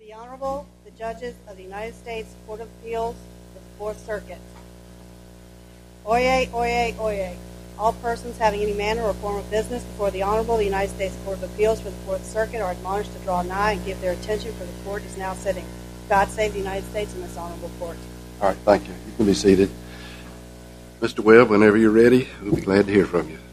The Honorable, the Judges of the United States Court of Appeals for the Fourth Circuit. Oyez, oyez, oyez. All persons having any manner or form of business before the Honorable, the United States Court of Appeals for the Fourth Circuit are admonished to draw nigh and give their attention, for the Court is now sitting. God save the United States and this Honorable Court. All right, thank you. You can be seated. Mr. Webb, whenever you're ready, we'll be glad to hear from you.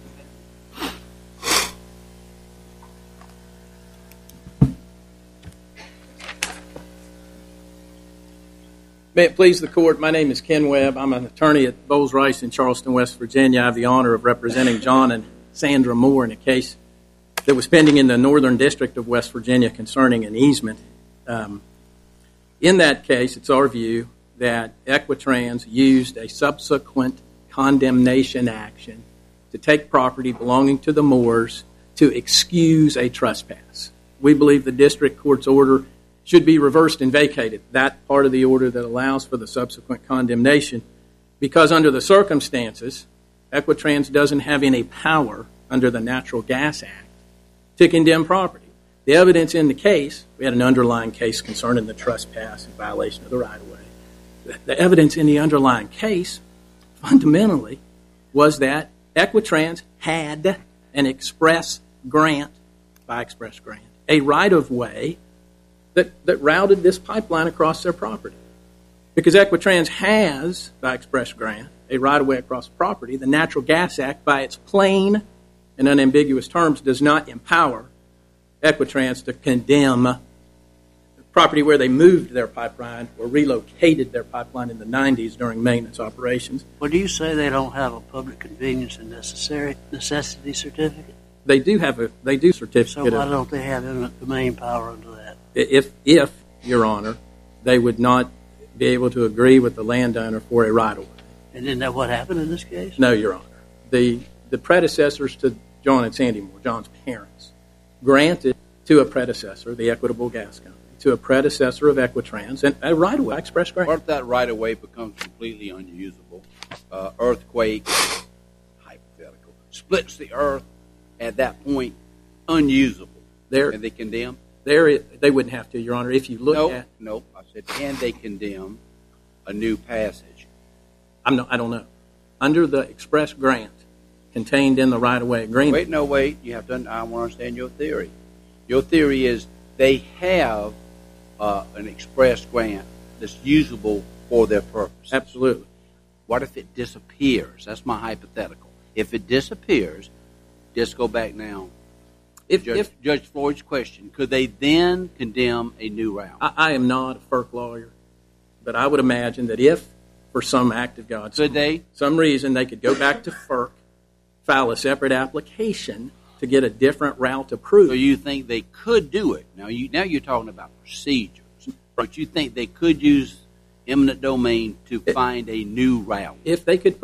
May it please the Court, my name is Ken Webb. I'm an attorney at Bowles Rice in Charleston, West Virginia. I have the honor of representing John and Sandra Moore in a case that was pending in the Northern District of West Virginia concerning an easement. In that case, it's our view that Equitrans used a subsequent condemnation action to take property belonging to the Moores to excuse a trespass. We believe the district court's order should be reversed and vacated, that part of the order that allows for the subsequent condemnation, because under the circumstances, Equitrans doesn't have any power under the Natural Gas Act to condemn property. The evidence in the case, we had an underlying case concerning the trespass in violation of the right-of-way. The evidence in the underlying case, fundamentally, was that Equitrans had an express grant, by express grant, a right-of-way that routed this pipeline across their property. Because Equitrans has, by express grant, a right-of-way across the property, the Natural Gas Act, by its plain and unambiguous terms, does not empower Equitrans to condemn the property where they moved their pipeline or relocated their pipeline in the 90s during maintenance operations. Well, do you say they don't have a public convenience and necessity certificate? They do have a certificate. So why don't they have eminent domain power under that? If, Your Honor, they would not be able to agree with the landowner for a right-of-way. And isn't that what happened in this case? No, Your Honor. The predecessors to John and Sandy Moore, John's parents, granted to a predecessor, the Equitable Gas Company, to a predecessor of Equitrans, and a right-of-way, express grant. What if that right-of-way becomes completely unusable? Earthquake, hypothetical, splits the earth at that point, unusable. Can they condemn? They wouldn't have to, Your Honor. If you look at... No, I said, can they condemn a new passage? I don't know. Under the express grant contained in the right-of-way agreement... Wait. You have to. I want to understand your theory. Your theory is they have an express grant that's usable for their purpose. Absolutely. What if it disappears? That's my hypothetical. If it disappears, just go back now. Judge Floyd's question, could they then condemn a new route? I am not a FERC lawyer, but I would imagine that if, for some act of God, some reason, they could go back to FERC, file a separate application to get a different route approved. So you think they could do it? Now you're talking about procedures, but you think they could use eminent domain to find a new route? If they could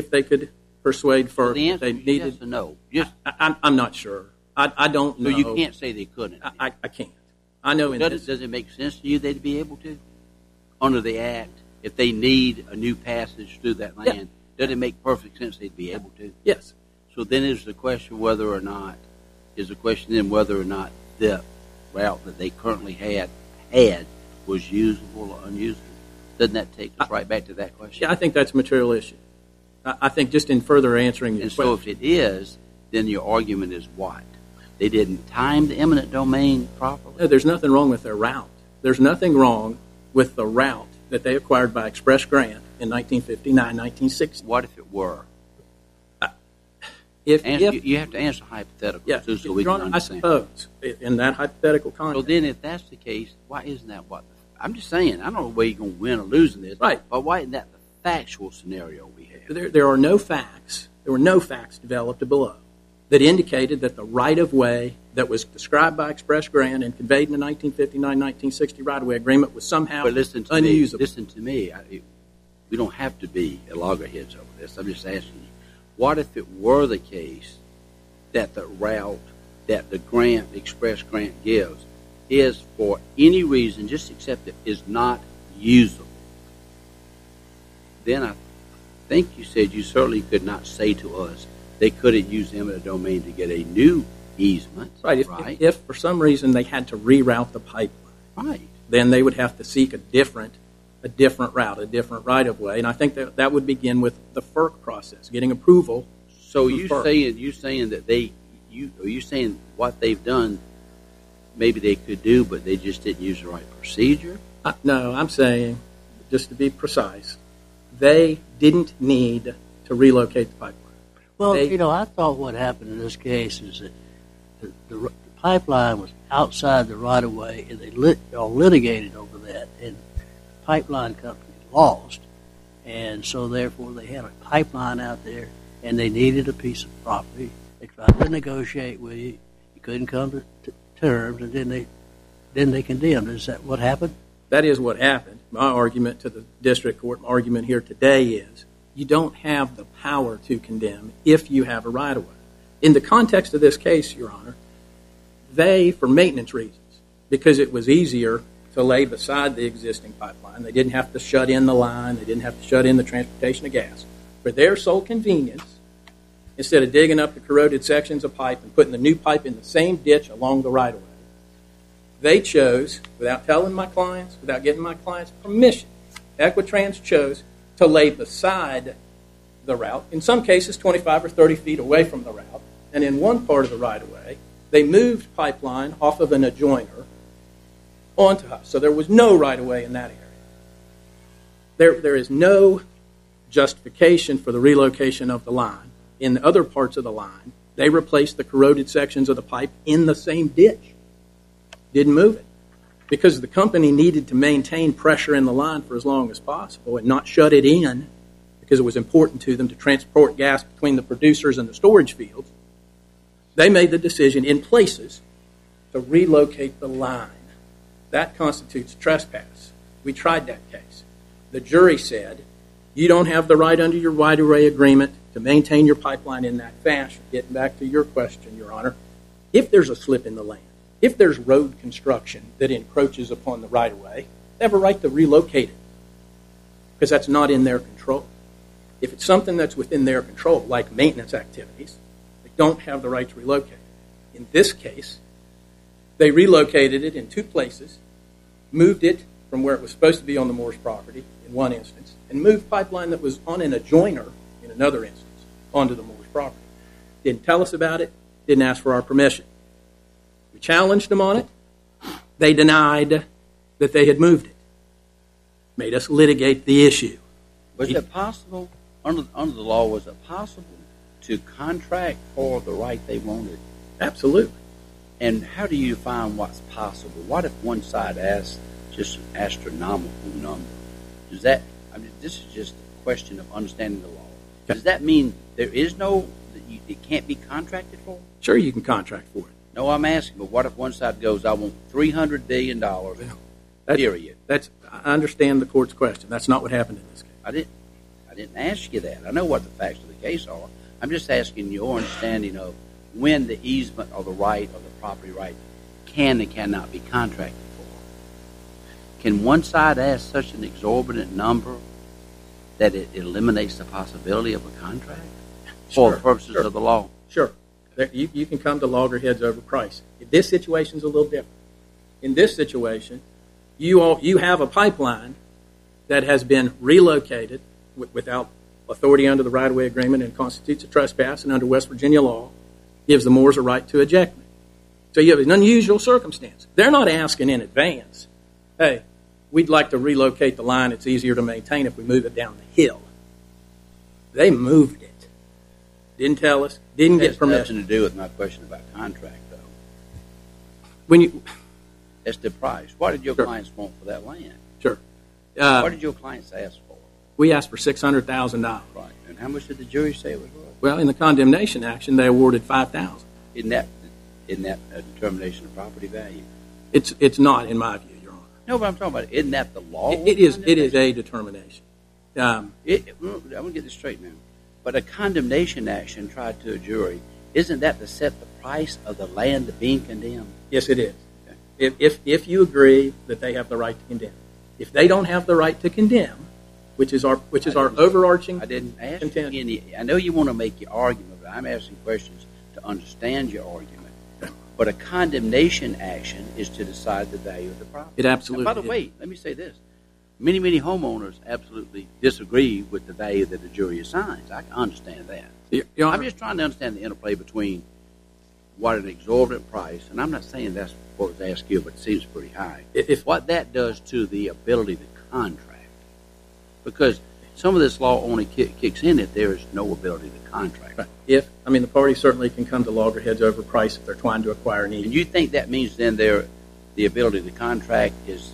persuade FERC, so the answer they needed. Yes or no? I'm not sure. I don't know. So you can't say they couldn't. I can't. I know. Does it make sense to you they'd be able to, under the Act, if they need a new passage through that land? Yeah. Does it make perfect sense they'd be able to? Yes. So then is the question whether or not the route that they currently had was usable or unusable? Doesn't that take us right back to that question? Yeah, I think that's a material issue. I think just in further answering your question. So if it is, then your argument is what? They didn't time the eminent domain properly? No, there's nothing wrong with their route. There's nothing wrong with the route that they acquired by express grant in 1959, 1960. What if it were? You have to answer hypothetical. Yeah, so we can understand. I suppose, in that hypothetical context. So then if that's the case, why isn't that what? I'm just saying, I don't know whether you're going to win or lose in this. Right. But why isn't that the factual scenario we have? There are no facts. There were no facts developed below that indicated that the right-of-way that was described by express grant and conveyed in the 1959-1960 right-of-way agreement was somehow unusable. Listen to me. We don't have to be at loggerheads over this. I'm just asking you, what if it were the case that the route that the express grant gives is for any reason, just accept it, is not usable? Then I think you said you certainly could not say to us they couldn't use eminent domain to get a new easement. Right. If for some reason they had to reroute the pipeline. Right. then they would have to seek a different route, a different right-of-way. And I think that would begin with the FERC process, getting approval. So from FERC. you saying that are you saying what they've done, maybe they could do, but they just didn't use the right procedure? No, I'm saying, just to be precise, they didn't need to relocate the pipeline. Well, I thought what happened in this case is that the pipeline was outside the right-of-way, and they all litigated over that, and the pipeline company lost, and so therefore they had a pipeline out there, and they needed a piece of property. They tried to negotiate with you. You couldn't come to terms, and then they condemned. Is that what happened? That is what happened. My argument to the district court, my argument here today is you don't have the power to condemn if you have a right-of-way. In the context of this case, Your Honor, they, for maintenance reasons, because it was easier to lay beside the existing pipeline, they didn't have to shut in the line, they didn't have to shut in the transportation of gas. For their sole convenience, instead of digging up the corroded sections of pipe and putting the new pipe in the same ditch along the right-of-way, they chose, without telling my clients, without getting my clients' permission, Equitrans chose to lay beside the route, in some cases 25 or 30 feet away from the route, and in one part of the right-of-way, they moved pipeline off of an adjoiner onto us. So there was no right-of-way in that area. There is no justification for the relocation of the line. In the other parts of the line, they replaced the corroded sections of the pipe in the same ditch. Didn't move it. Because the company needed to maintain pressure in the line for as long as possible and not shut it in because it was important to them to transport gas between the producers and the storage fields, they made the decision in places to relocate the line. That constitutes trespass. We tried that case. The jury said, you don't have the right under your right-of-way agreement to maintain your pipeline in that fashion. Getting back to your question, Your Honor, if there's a slip in the land, if there's road construction that encroaches upon the right-of-way, they have a right to relocate it because that's not in their control. If it's something that's within their control, like maintenance activities, they don't have the right to relocate it. In this case, they relocated it in two places, moved it from where it was supposed to be on the Moore's property in one instance, and moved pipeline that was on an adjoiner in another instance onto the Moore's property. Didn't tell us about it, didn't ask for our permission. We challenged them on it. They denied that they had moved it. Made us litigate the issue. Was it possible, under the law, was it possible to contract for the right they wanted? Absolutely. And how do you define what's possible? What if one side asks just an astronomical number? Does that, this is just a question of understanding the law. Okay. Does that mean there is no, it can't be contracted for? Sure, you can contract for it. No, I'm asking, but what if one side goes, I want $300 billion, period? I understand the court's question. That's not what happened in this case. I didn't ask you that. I know what the facts of the case are. I'm just asking your understanding of when the easement or the right or the property right can and cannot be contracted for. Can one side ask such an exorbitant number that it eliminates the possibility of a contract for the purposes of the law? Sure. You can come to loggerheads over price. This situation's a little different. In this situation, you have a pipeline that has been relocated without authority under the right-of-way agreement and constitutes a trespass, and under West Virginia law gives the Moores a right to ejectment. So you have an unusual circumstance. They're not asking in advance, hey, we'd like to relocate the line. It's easier to maintain if we move it down the hill. They moved it. Didn't tell us. Didn't get permission. It has nothing to do with my question about contract, though. That's the price. What did your clients want for that land? Sure. What did your clients ask for? We asked for $600,000. Right. And how much did the jury say it was worth? Well, in the condemnation action, they awarded $5,000. Isn't that a determination of property value? It's not, in my view, Your Honor. No, but I'm talking about, isn't that the law? It is a determination. I'm going to get this straight now. But a condemnation action tried to a jury, isn't that to set the price of the land being condemned? Yes, it is. Okay. If you agree that they have the right to condemn. If they don't have the right to condemn, which is our overarching I didn't ask contention. I know you want to make your argument, but I'm asking questions to understand your argument. Okay. But a condemnation action is to decide the value of the property. It absolutely And by the way, let me say this. Many, many homeowners absolutely disagree with the value that the jury assigns. I can understand that. Your I'm Honor, just trying to understand the interplay between what an exorbitant price, and I'm not saying that's what was asked you, but it seems pretty high. What that does to the ability to contract. Because some of this law only kicks in if there is no ability to contract. right. The parties certainly can come to loggerheads over price if they're trying to acquire an And easement. you think that means then the ability to contract is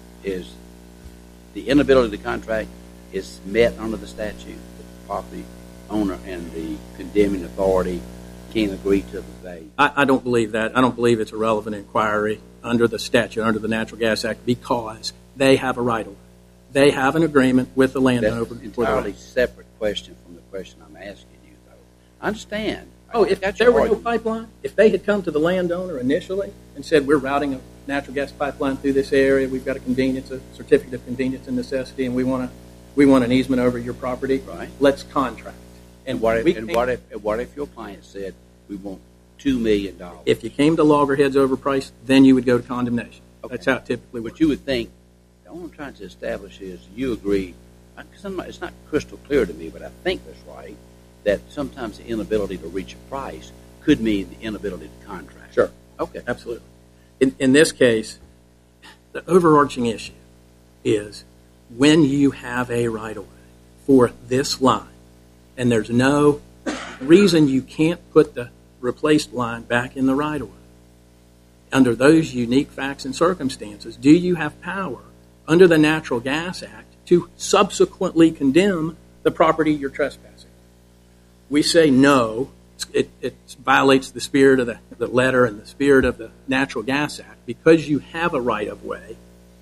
the inability to contract is met under the statute? The property owner and the condemning authority can't agree to the value. I don't believe that. I don't believe it's a relevant inquiry under the statute, under the Natural Gas Act, because they have a right of way. They have an agreement with the landowner. That's an entirely separate question from the question I'm asking you, though. I understand. Oh, if That's there your were no argument. pipeline, if they had come to the landowner initially and said, we're routing a natural gas pipeline through this area, we've got a certificate of convenience and necessity, and we want an easement over your property, Right. let's contract. And what if your client said, we want $2 million? If you came to loggerheads over price, then you would go to condemnation. Okay. That's how it typically But works. you would think, all I'm trying to establish is you agree, because it's not crystal clear to me, but I think that's right, that sometimes the inability to reach a price could mean the inability to contract. Sure. Okay. Absolutely. In this case, the overarching issue is when you have a right-of-way for this line, and there's no reason you can't put the replaced line back in the right-of-way. Under those unique facts and circumstances, do you have power under the Natural Gas Act to subsequently condemn the property you're trespassing? We say no. It violates the spirit of the letter and the spirit of the Natural Gas Act. Because you have a right-of-way,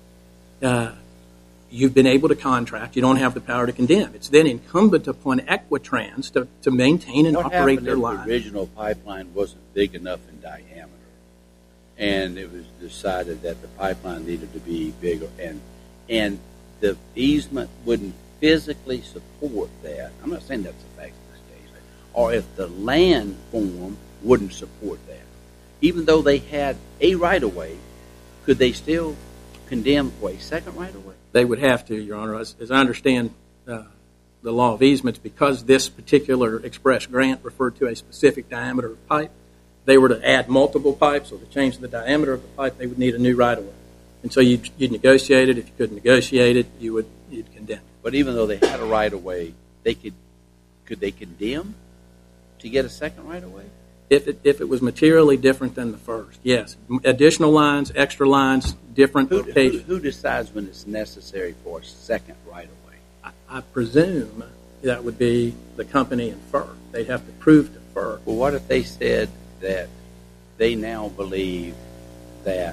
you've been able to contract. You don't have the power to condemn. It's then incumbent upon Equitrans to maintain and operate their What line. happened if the original pipeline wasn't big enough in diameter, and it was decided that the pipeline needed to be bigger, and the easement wouldn't physically support that? I'm not saying that's the fact of this case. Or if the land form wouldn't support that, even though they had a right-of-way, could they still condemn for a second right-of-way? They would have to, Your Honor. As I understand the law of easements, because this particular express grant referred to a specific diameter of pipe, they were to add multiple pipes or to change the diameter of the pipe, they would need a new right-of-way. And so you'd negotiate it. If you couldn't negotiate it, you'd condemn it. But even though they had a right-of-way, could they condemn to get a second right-of-way? If it was materially different than the first, yes. Additional lines, extra lines, different locations. Who decides when it's necessary for a second right-of-way? I presume that would be the company and FERC. They'd have to prove to FERC. Well, what if they said that they now believe that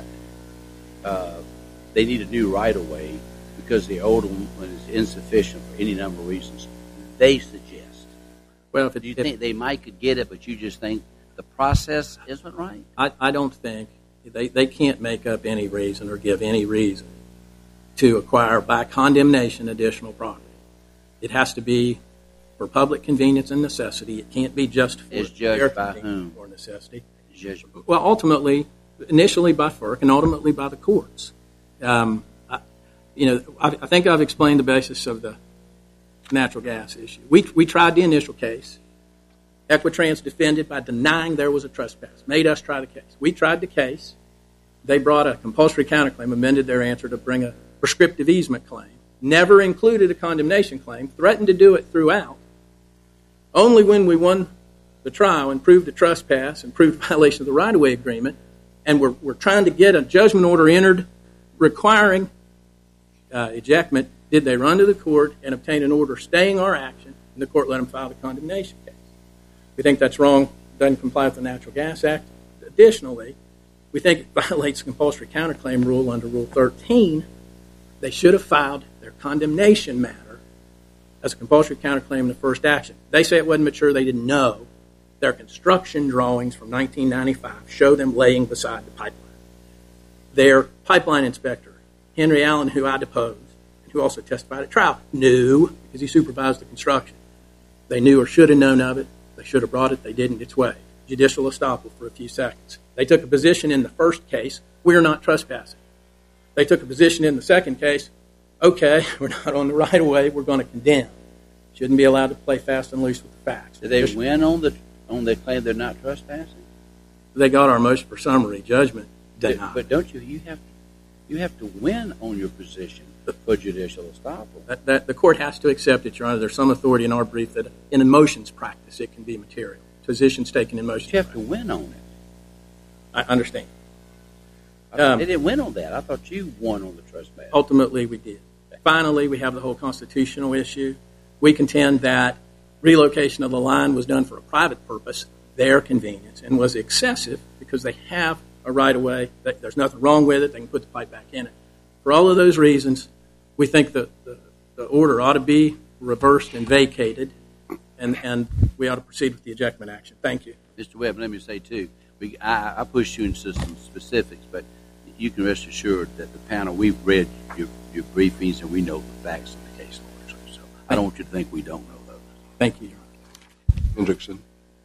they need a new right-of-way because the old one is insufficient for any number of reasons they suggest? Well, Do you think they might could get it, but you just think the process isn't right? I don't think they can't make up any reason or give any reason to acquire by condemnation additional property. It has to be for public convenience and necessity. It can't be just for Is judged their by convenience whom? or necessity. Judgment. Well, ultimately, initially by FERC and ultimately by the courts. I think I've explained the basis of the natural gas issue. We tried the initial case. Equitrans defended by denying there was a trespass, made us try the case. We tried the case. They brought a compulsory counterclaim, amended their answer to bring a prescriptive easement claim, never included a condemnation claim, threatened to do it throughout. Only when we won the trial and proved the trespass and proved violation of the right-of-way agreement, and we're trying to get a judgment order entered requiring ejectment, did they run to the court and obtain an order staying our action, and the court let them file the condemnation case. We think that's wrong, doesn't comply with the Natural Gas Act. Additionally, we think it violates the compulsory counterclaim rule under Rule 13. They should have filed their condemnation matter as a compulsory counterclaim in the first action. They say it wasn't mature, they didn't know. Their construction drawings from 1995 show them laying beside the pipeline. Their pipeline inspector, Henry Allen, who I deposed, and who also testified at trial, knew, because he supervised the construction. They knew or should have known of it. They should have brought it. They didn't. It's waived. judicial estoppel for a few seconds. They took a position in the first case, we're not trespassing. They took a position in the second case, okay, we're not on the right-of-way, we're going to condemn. Shouldn't be allowed to play fast and loose with the facts. Did they win on the claim they're not trespassing? They got our motion for summary judgment denied. But don't you have to win on your position for judicial estoppel. The court has to accept it, Your Honor. There's some authority in our brief that in a motions practice it can be material. Positions taken in motions. You have to win on it. I understand. They didn't win on that. I thought you won on the trespass. Ultimately, we did. Finally, we have the whole constitutional issue. We contend that relocation of the line was done for a private purpose, their convenience, and was excessive because they have a right-of-way. There's nothing wrong with it. They can put the pipe back in it. For all of those reasons, we think that the order ought to be reversed and vacated, and we ought to proceed with the ejectment action. Thank you. Mr. Webb, let me say, too, I pushed you into some specifics, but you can rest assured that the panel, we've read your briefings, and we know the facts of the case. So I don't want you to think we don't know those. Thank you, Your Honor. Hendrickson.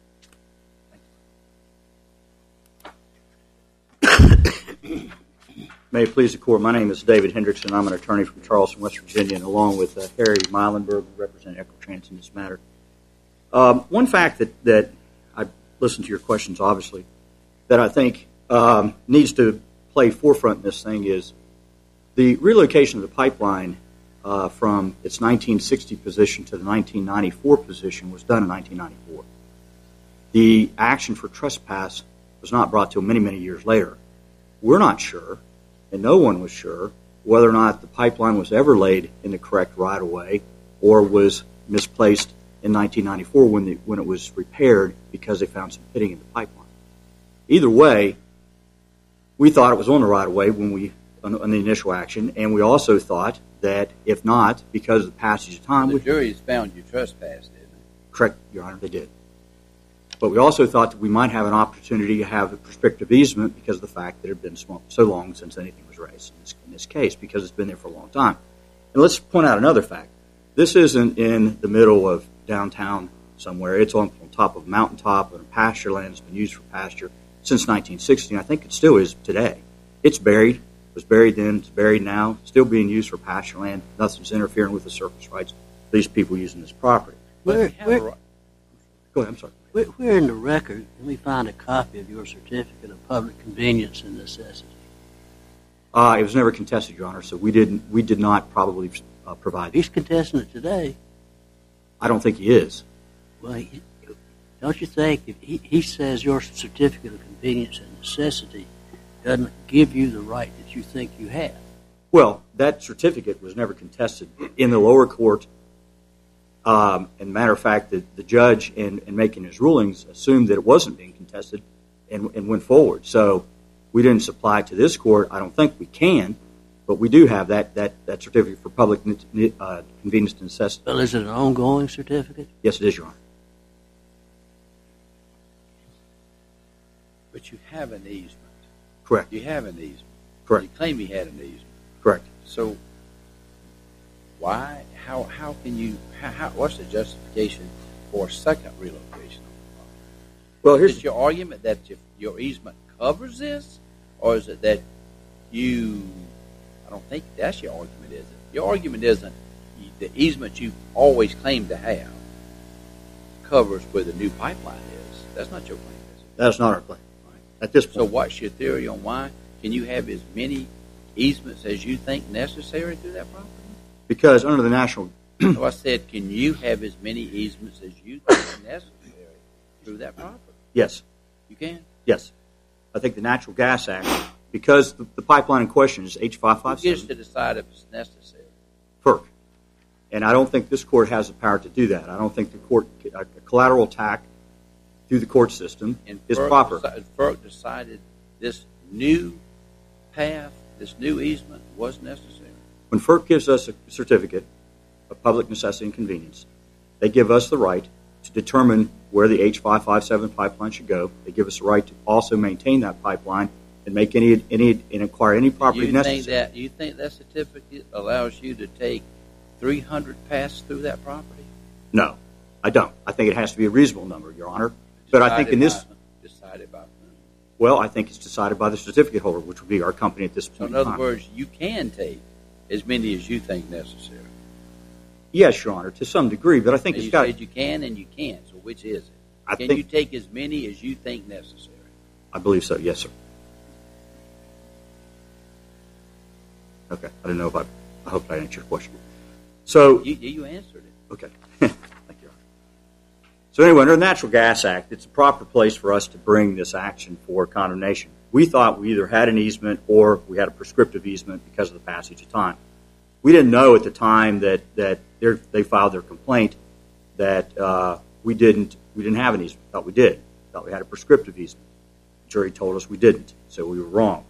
May it please the Court, my name is David Hendrickson. I'm an attorney from Charleston, West Virginia, and along with Harry Meilenberg, who represent Equitrans in this matter. One fact that I listened to your questions, obviously, that I think needs to play forefront in this thing is the relocation of the pipeline from its 1960 position to the 1994 position was done in 1994. The action for trespass was not brought till many, many years later. We're not sure, and no one was sure, whether or not the pipeline was ever laid in the correct right-of-way or was misplaced in 1994 when it was repaired because they found some pitting in the pipeline. Either way, we thought it was on the right-of-way on the initial action, and we also thought that if not, because of the passage of time... The jury has found you trespassed, didn't it? Correct, Your Honor, they did. But we also thought that we might have an opportunity to have a prescriptive easement because of the fact that it had been so long since anything was raised in this case, because it's been there for a long time. And let's point out another fact. This isn't in the middle of downtown somewhere. It's on top of a mountaintop on a pasture land. It's been used for pasture since 1960, and I think it still is today. It's buried. It was buried then. It's buried now. Still being used for pasture land. Nothing's interfering with the surface rights of these people using this property. Go ahead, I'm sorry. Where in the record can we find a copy of your certificate of public convenience and necessity? It was never contested, Your Honor, so we did not probably provide. He's contesting it today. I don't think he is. Well, don't you think if he says your certificate of convenience and necessity doesn't give you the right that you think you have? Well, that certificate was never contested in the lower court. And matter of fact, the judge, in making his rulings, assumed that it wasn't being contested and went forward. So we didn't supply it to this court. I don't think we can, but we do have that certificate for public convenience and necessity. Well, is it an ongoing certificate? Yes, it is, Your Honor. But you have an easement. Correct. You have an easement. Correct. You claim you had an easement. Correct. So why? How can you? What's the justification for a second relocation? Well, is it your argument that your easement covers this, or is it that you? I don't think that's your argument, is it? Your argument isn't the easement you always claimed to have covers where the new pipeline is. That's not your claim, is it? That's not our claim. Right. At this point. So what's your theory on why can you have as many easements as you think necessary through that property? Because under the national... So I said, can you have as many easements as you think necessary through that property? Yes. You can? Yes. I think the Natural Gas Act, because the pipeline in question is H557... Who gets to decide if it's necessary? FERC. And I don't think this court has the power to do that. I don't think the court... A collateral attack through the court system is proper. FERC decided this new path, this new easement was necessary. When FERC gives us a certificate of public necessity and convenience, they give us the right to determine where the H557 pipeline should go. They give us the right to also maintain that pipeline and make and acquire any property necessary. You think that certificate allows you to take 300 paths through that property? No, I don't. I think it has to be a reasonable number, Your Honor. But I think in this Well, I think it's decided by the certificate holder, which would be our company at this So point in in other time. words, you can take as many as you think necessary. Yes, Your Honor, to some degree, but I think And it's you got. said you can and you can't. So which is it? I Can think- you take as many as you think necessary? I believe so. Yes, sir. Okay. I don't know if I hope I answered your question. So You answered it. okay. Thank you, Your Honor. So anyway, under the Natural Gas Act, it's a proper place for us to bring this action for condemnation. We thought we either had an easement or we had a prescriptive easement because of the passage of time. We didn't know at the time that they filed their complaint that we didn't have an easement. Thought we did. Thought we had a prescriptive easement. The jury told us we didn't, so we were wrong.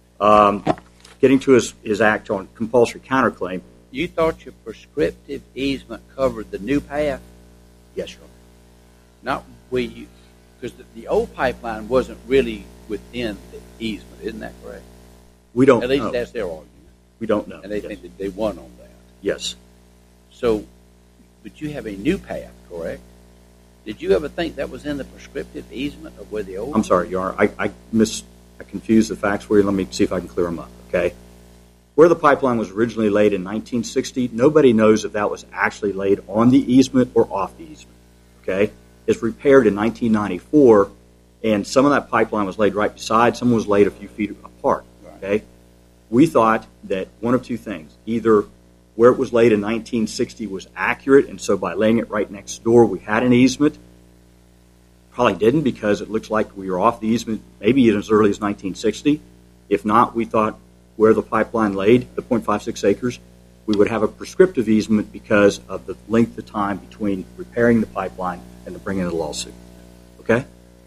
Getting to his act on compulsory counterclaim. You thought your prescriptive easement covered the new path, Yes, Your Honor. not where you, because the old pipeline wasn't really within the easement, isn't that correct? We don't At least know. that's their argument, We don't know. and they Yes. think that they won on that. Yes. So, but you have a new path, correct? Did you ever think that was in the prescriptive easement of where the old? I'm sorry, Your Honor. I confused the facts for you. Let me see if I can clear them up, okay? Where the pipeline was originally laid in 1960, nobody knows if that was actually laid on the easement or off the easement, okay? It's repaired in 1994, and some of that pipeline was laid right beside, some was laid a few feet apart, okay? We thought that one of two things, either where it was laid in 1960 was accurate, and so by laying it right next door, we had an easement. Probably didn't, because it looks like we were off the easement maybe as early as 1960. If not, we thought where the pipeline laid, the 0.56 acres, we would have a prescriptive easement because of the length of time between repairing the pipeline and the bringing of the lawsuit. Okay?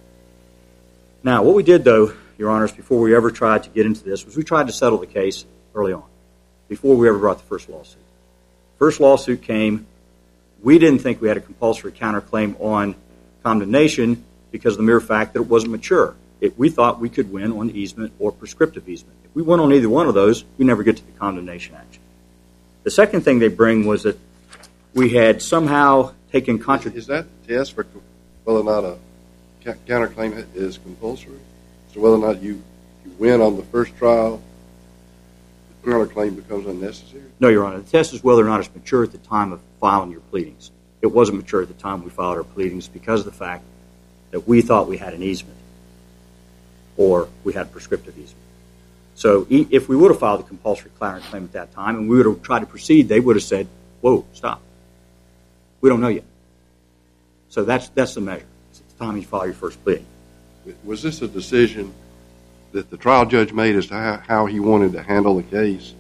Now, what we did, though, Your Honors, before we ever tried to get into this, was we tried to settle the case early on, before we ever brought the first lawsuit. First lawsuit came. We didn't think we had a compulsory counterclaim on condemnation because of the mere fact that it wasn't mature. We thought we could win on easement or prescriptive easement. If we went on either one of those, we never get to the condemnation action. The second thing they bring was that we had somehow taken Is that the test for whether or not a counterclaim is compulsory? So whether or not you win on the first trial, the counterclaim becomes unnecessary? No, Your Honor. The test is whether or not it's mature at the time of filing your pleadings. It wasn't mature at the time we filed our pleadings because of the fact that we thought we had an easement or we had a prescriptive easement. So if we would have filed a compulsory counterclaim at that time and we would have tried to proceed, they would have said, whoa, stop. We don't know yet. So that's the measure. It's at the time you file your first pleading. Was this a decision that the trial judge made as to how he wanted to handle the case?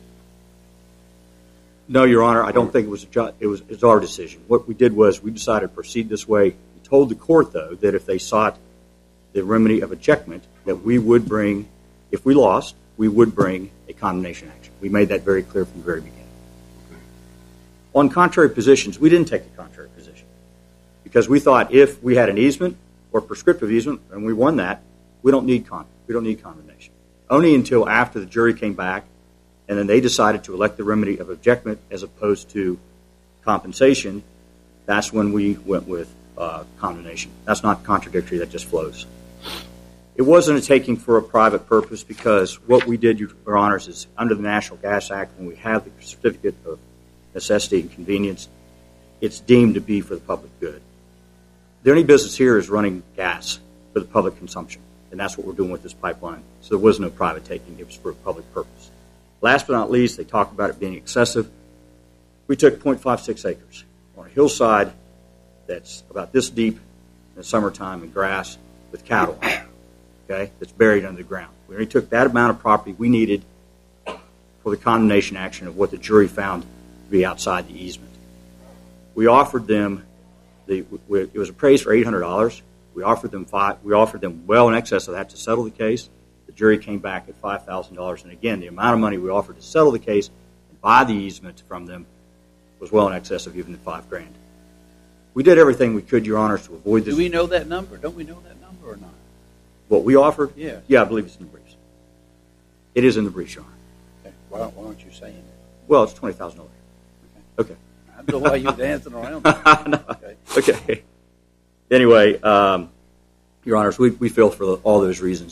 No, Your Honor, I don't think it was our decision. What we did was we decided to proceed this way. We told the court, though, that if they sought the remedy of ejectment, that we would bring, if we lost, we would bring a condemnation action. We made that very clear from the very beginning. Okay. On contrary positions, we didn't take a contrary position because we thought if we had an easement or prescriptive easement and we won that, we don't need condemnation. Only until after the jury came back and then they decided to elect the remedy of ejectment as opposed to compensation, that's when we went with condemnation. That's not contradictory, that just flows. It wasn't a taking for a private purpose because what we did, Your Honors, is under the National Gas Act, when we have the certificate of necessity and convenience, it's deemed to be for the public good. The only business here is running gas for the public consumption, and that's what we're doing with this pipeline. So there was no private taking. It was for a public purpose. Last but not least, they talked about it being excessive. We took 0.56 acres on a hillside that's about this deep in the summertime in grass with cattle on it, okay, that's buried under the ground. We only took that amount of property we needed for the condemnation action of what the jury found to be outside the easement. We offered them, it was appraised for $800. We offered them well in excess of that to settle the case. The jury came back at $5,000, and again, the amount of money we offered to settle the case and buy the easement from them was well in excess of even the $5,000. We did everything we could, Your Honors, to avoid this. Do we know that number? Don't we know that number or not? What we offered? Yeah. Yeah, I believe it's in the briefs. It is in the briefs, Your Honor. Okay. Why aren't you saying it? Well, it's $20,000. Okay. I don't know why you're dancing around. No. Okay. Anyway, Your Honors, we feel for all those reasons that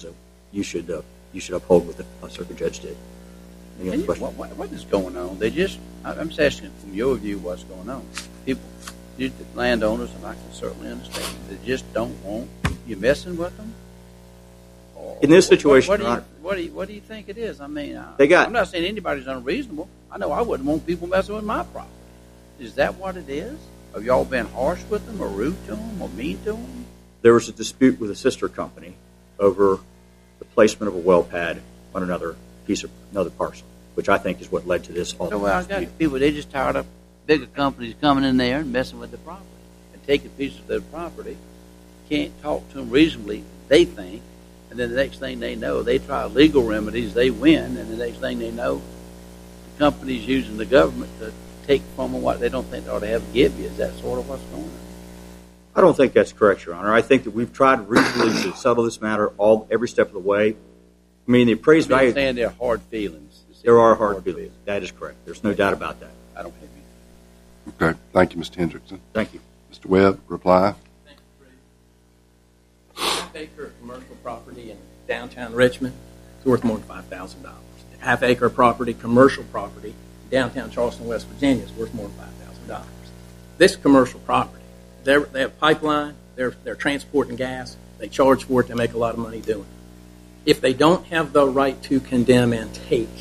you should uphold what the circuit judge did. Any other questions? What is going on? I'm just asking from your view what's going on. People, the landowners, and I can certainly understand, they just don't want you messing with them. In this situation, what do you think it is? I mean, I'm not saying anybody's unreasonable. I know I wouldn't want people messing with my property. Is that what it is? Have y'all been harsh with them, or rude to them, or mean to them? There was a dispute with a sister company over the placement of a well pad on another parcel, which I think is what led to this. So, I got people, they just tired of bigger companies coming in there and messing with the property and taking pieces of their property. Can't talk to them reasonably, they think, and then the next thing they know, they try legal remedies, they win, and the next thing they know, the company's using the government to take from them what they don't think they ought to have to give you. Is that sort of what's going on? I don't think that's correct, Your Honor. I think that we've tried reasonably to settle this matter every step of the way. I mean, the appraised value. I'm saying there are hard feelings. There are hard feelings. That is correct. There's no doubt about that. I don't have any. Okay. Thank you, Mr. Hendrickson. Thank you. Mr. Webb, reply. Thank you, Freddie. Half-acre commercial property in downtown Richmond is worth more than $5,000. Half-acre property, commercial property, downtown Charleston, West Virginia is worth more than $5,000. This commercial property, they have pipeline, they're transporting gas, they charge for it, they make a lot of money doing it. If they don't have the right to condemn and take,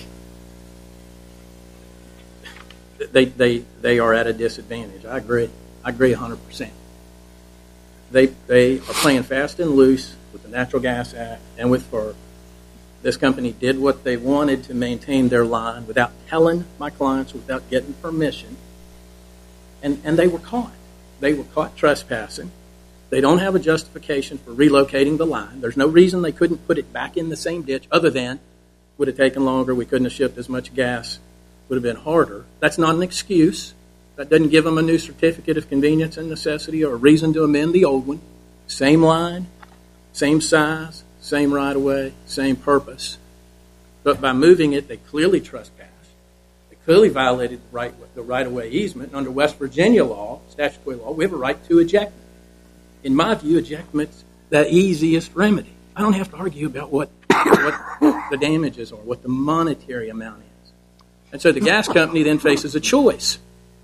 they are at a disadvantage. I agree 100%. They are playing fast and loose with the Natural Gas Act and with FERC. This company did what they wanted to maintain their line without telling my clients, without getting permission, and they were caught. They were caught trespassing. They don't have a justification for relocating the line. There's no reason they couldn't put it back in the same ditch other than would have taken longer, we couldn't have shipped as much gas, would have been harder. That's not an excuse. That doesn't give them a new certificate of convenience and necessity or a reason to amend the old one. Same line, same size, same right-of-way, same purpose. But by moving it, they clearly trespassed. They clearly violated the right-of-way easement. Under West Virginia law, statutory law, we have a right to ejectment. In my view, ejectment's the easiest remedy. I don't have to argue about what the damages are, what the monetary amount is. And so the gas company then faces a choice.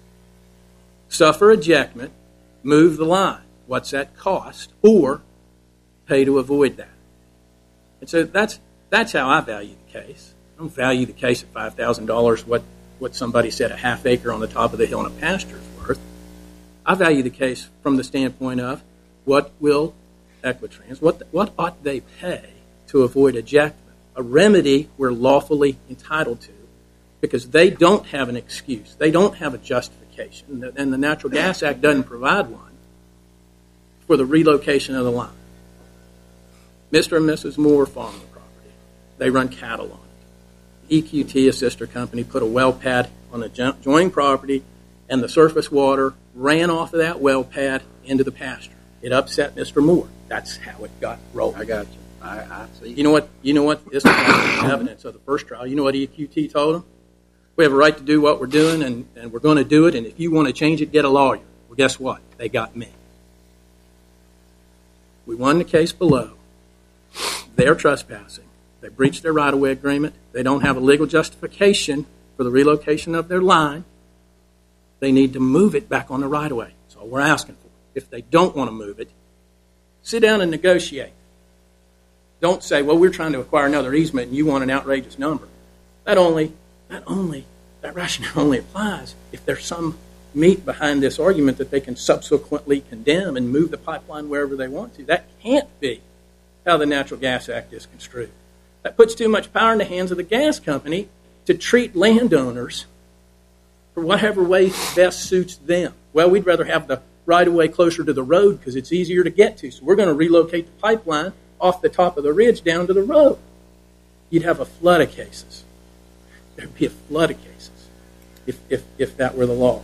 Suffer ejectment, move the line. What's that cost? Or pay to avoid that. And so that's how I value the case. I don't value the case at $5,000 what somebody said a half acre on the top of the hill in a pasture is worth. I value the case from the standpoint of what will Equitrans, what ought they pay to avoid ejectment, a remedy we're lawfully entitled to because they don't have an excuse. They don't have a justification, and the Natural Gas Act doesn't provide one for the relocation of the line. Mr. and Mrs. Moore farm the property. They run cattle on it. EQT, a sister company, put a well pad on the adjoining property, and the surface water ran off of that well pad into the pasture. It upset Mr. Moore. That's how it got rolled. I got you. I see. You know what? This is evidence of the first trial. You know what EQT told them? We have a right to do what we're doing, and we're going to do it, and if you want to change it, get a lawyer. Well, guess what? They got me. We won the case below. They're trespassing. They breached their right-of-way agreement. They don't have a legal justification for the relocation of their line. They need to move it back on the right-of-way. That's all we're asking for. If they don't want to move it, sit down and negotiate. Don't say, well, we're trying to acquire another easement and you want an outrageous number. That rationale only applies if there's some meat behind this argument that they can subsequently condemn and move the pipeline wherever they want to. That can't be how the Natural Gas Act is construed. That puts too much power in the hands of the gas company to treat landowners for whatever way best suits them. Well, we'd rather have the right-of-way closer to the road because it's easier to get to, so we're going to relocate the pipeline off the top of the ridge down to the road. You'd have a flood of cases. There'd be a flood of cases if that were the law.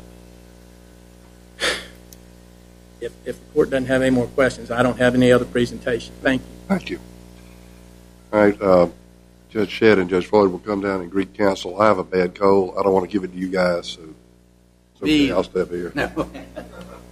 If the court doesn't have any more questions, I don't have any other presentation. Thank you. Thank you. All right, Judge Shedd and Judge Floyd will come down and greet counsel. I have a bad cold. I don't want to give it to you guys, so it's okay. I'll step here. No.